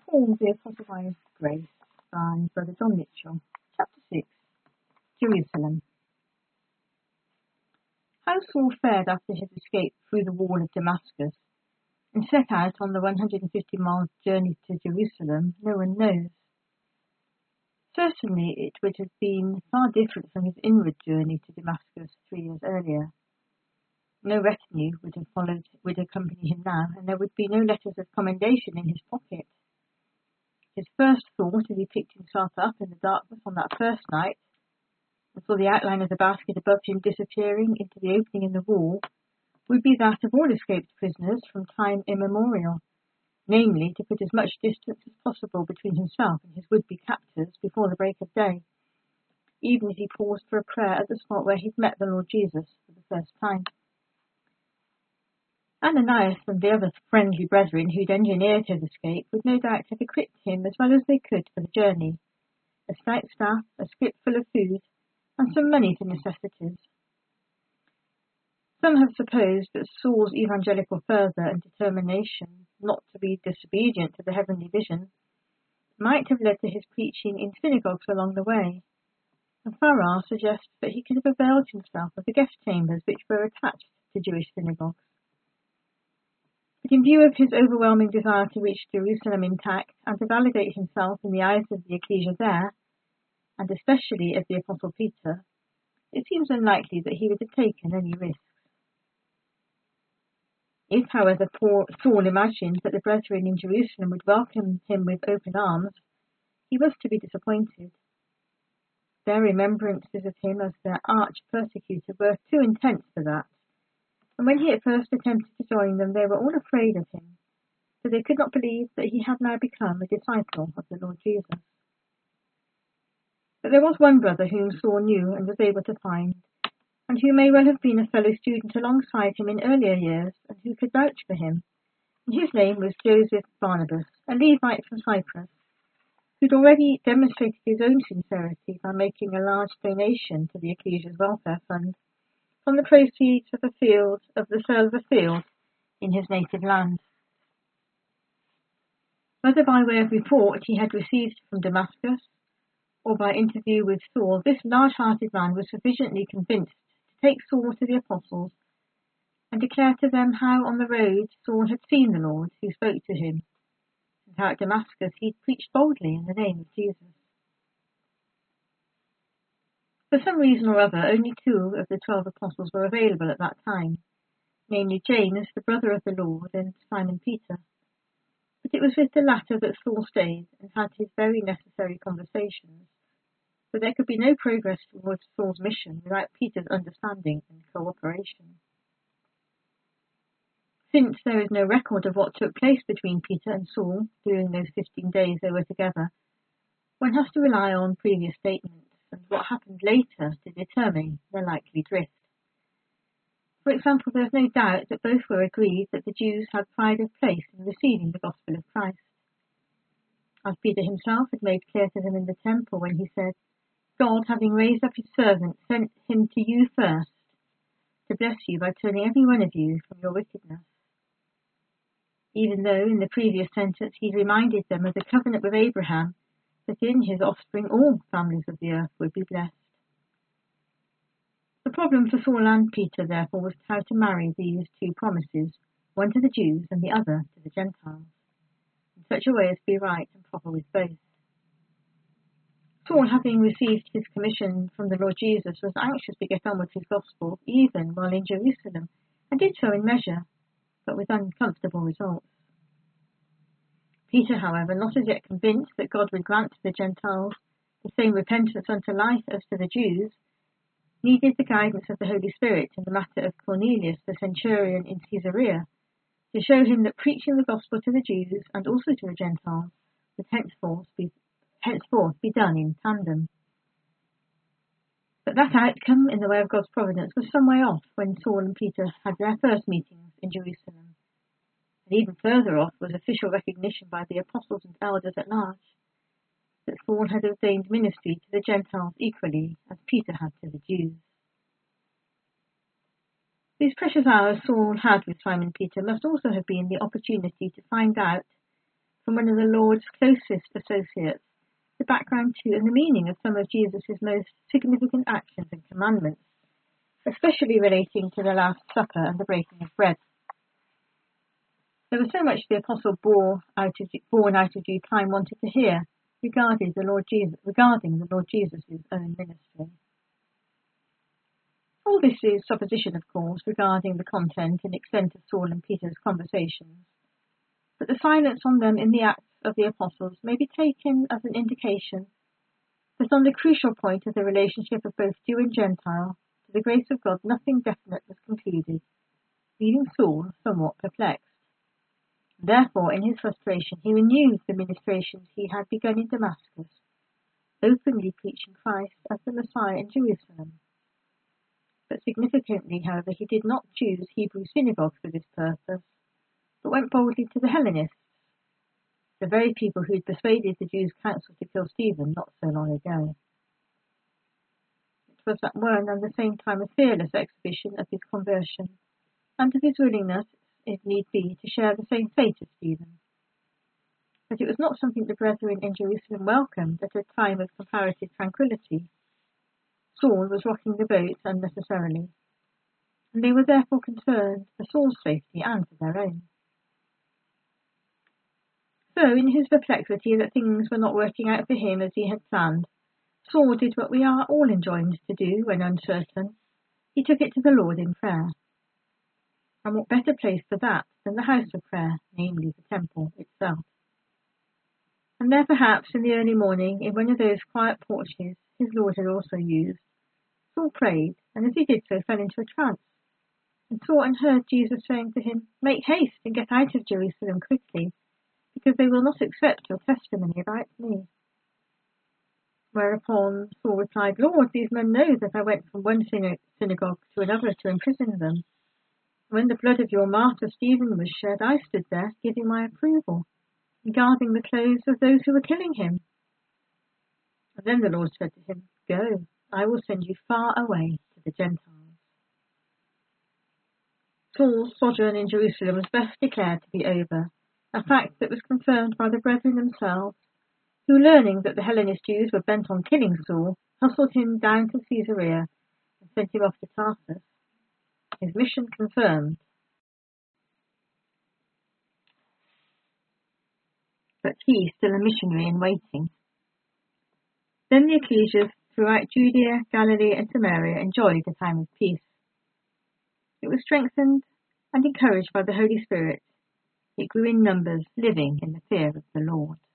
Paul the Apostle by Grace by Brother John Mitchell. Chapter 6. Jerusalem. How Saul fared after his escape through the wall of Damascus and set out on the 150-mile journey to Jerusalem, no one knows. Certainly it would have been far different from his inward journey to Damascus 3 years earlier. No retinue would accompany him now, and there would be no letters of commendation in his pocket. His first thought, as he picked himself up in the darkness on that first night, and saw the outline of the basket above him disappearing into the opening in the wall, would be that of all escaped prisoners from time immemorial, namely to put as much distance as possible between himself and his would-be captors before the break of day, even as he paused for a prayer at the spot where he'd met the Lord Jesus for the first time. Ananias and the other friendly brethren who'd engineered his escape would no doubt have equipped him as well as they could for the journey, a stout staff, a scrip full of food, and some money for necessities. Some have supposed that Saul's evangelical fervour and determination not to be disobedient to the heavenly vision might have led to his preaching in synagogues along the way, and Farrar suggests that he could have availed himself of the guest chambers which were attached to Jewish synagogues. But in view of his overwhelming desire to reach Jerusalem intact and to validate himself in the eyes of the ecclesia there, and especially of the Apostle Peter, it seems unlikely that he would have taken any risks. If, however, Saul imagined that the brethren in Jerusalem would welcome him with open arms, he was to be disappointed. Their remembrances of him as their arch-persecutor were too intense for that, and when he at first attempted to join them, they were all afraid of him, for they could not believe that he had now become a disciple of the Lord Jesus. But there was one brother whom Saul knew and was able to find, and who may well have been a fellow student alongside him in earlier years, and who could vouch for him. And his name was Joseph Barnabas, a Levite from Cyprus, who'd already demonstrated his own sincerity by making a large donation to the Ecclesia's welfare fund from the proceeds of the sale of a field in his native land. Whether by way of report he had received from Damascus, or by interview with Saul, this large-hearted man was sufficiently convinced to take Saul to the apostles and declare to them how on the road Saul had seen the Lord who spoke to him, and how at Damascus he'd preached boldly in the name of Jesus. For some reason or other, only 2 of the 12 apostles were available at that time, namely James, the brother of the Lord, and Simon Peter. But it was with the latter that Saul stayed and had his very necessary conversations, for there could be no progress towards Saul's mission without Peter's understanding and cooperation. Since there is no record of what took place between Peter and Saul during those 15 days they were together, one has to rely on previous statements and what happened later to determine their likely drift. For example, there is no doubt that both were agreed that the Jews had pride of place in receiving the gospel of Christ. As Peter himself had made clear to them in the temple when he said, God, having raised up his servant, sent him to you first, to bless you by turning every one of you from your wickedness. Even though in the previous sentence he reminded them of the covenant with Abraham, that in his offspring all families of the earth would be blessed. The problem for Saul and Peter, therefore, was how to marry these 2 promises, one to the Jews and the other to the Gentiles, in such a way as to be right and proper with both. Saul, having received his commission from the Lord Jesus, was anxious to get on with his gospel, even while in Jerusalem, and did so in measure, but with uncomfortable results. Peter, however, not as yet convinced that God would grant to the Gentiles the same repentance unto life as to the Jews, needed the guidance of the Holy Spirit in the matter of Cornelius, the centurion in Caesarea, to show him that preaching the gospel to the Jews and also to the Gentiles would henceforth be done in tandem. But that outcome, in the way of God's providence, was some way off when Saul and Peter had their first meetings in Jerusalem. And even further off was official recognition by the apostles and elders at large that Saul had ordained ministry to the Gentiles equally as Peter had to the Jews. These precious hours Saul had with Simon Peter must also have been the opportunity to find out from one of the Lord's closest associates the background to and the meaning of some of Jesus' most significant actions and commandments, especially relating to the Last Supper and the breaking of bread. There was so much the apostle born out of due time wanted to hear regarding the Lord Jesus' own ministry. All this is supposition, of course, regarding the content and extent of Saul and Peter's conversations, but the silence on them in the Acts of the Apostles may be taken as an indication that on the crucial point of the relationship of both Jew and Gentile, to the grace of God, nothing definite was concluded, leaving Saul somewhat perplexed. Therefore, in his frustration, he renewed the ministrations he had begun in Damascus, openly preaching Christ as the Messiah in Jerusalem. But significantly, however, he did not choose Hebrew synagogues for this purpose, but went boldly to the Hellenists, the very people who had persuaded the Jews' council to kill Stephen not so long ago. It was at one and the same time a fearless exhibition of his conversion, and of his willingness, if need be, to share the same fate as Stephen. But it was not something the brethren in Jerusalem welcomed at a time of comparative tranquillity. Saul was rocking the boat unnecessarily, and they were therefore concerned for Saul's safety and for their own. So, in his perplexity that things were not working out for him as he had planned, Saul did what we are all enjoined to do when uncertain. He took it to the Lord in prayer. And what better place for that than the house of prayer, namely the temple itself? And there perhaps in the early morning, in one of those quiet porches his Lord had also used, Saul prayed, and as he did so fell into a trance, and saw and heard Jesus saying to him, "Make haste and get out of Jerusalem quickly, because they will not accept your testimony about me." Whereupon Saul replied, "Lord, these men know that I went from one synagogue to another to imprison them. When the blood of your martyr Stephen was shed, I stood there giving my approval, regarding the clothes of those who were killing him." And then the Lord said to him, "Go, I will send you far away to the Gentiles." Saul's sojourn in Jerusalem was thus declared to be over, a fact that was confirmed by the brethren themselves, who, learning that the Hellenist Jews were bent on killing Saul, hustled him down to Caesarea and sent him off to Tarsus. His mission confirmed, but he still a missionary in waiting. Then the ecclesias throughout Judea, Galilee, and Samaria enjoyed a time of peace. It was strengthened and encouraged by the Holy Spirit. It grew in numbers, living in the fear of the Lord.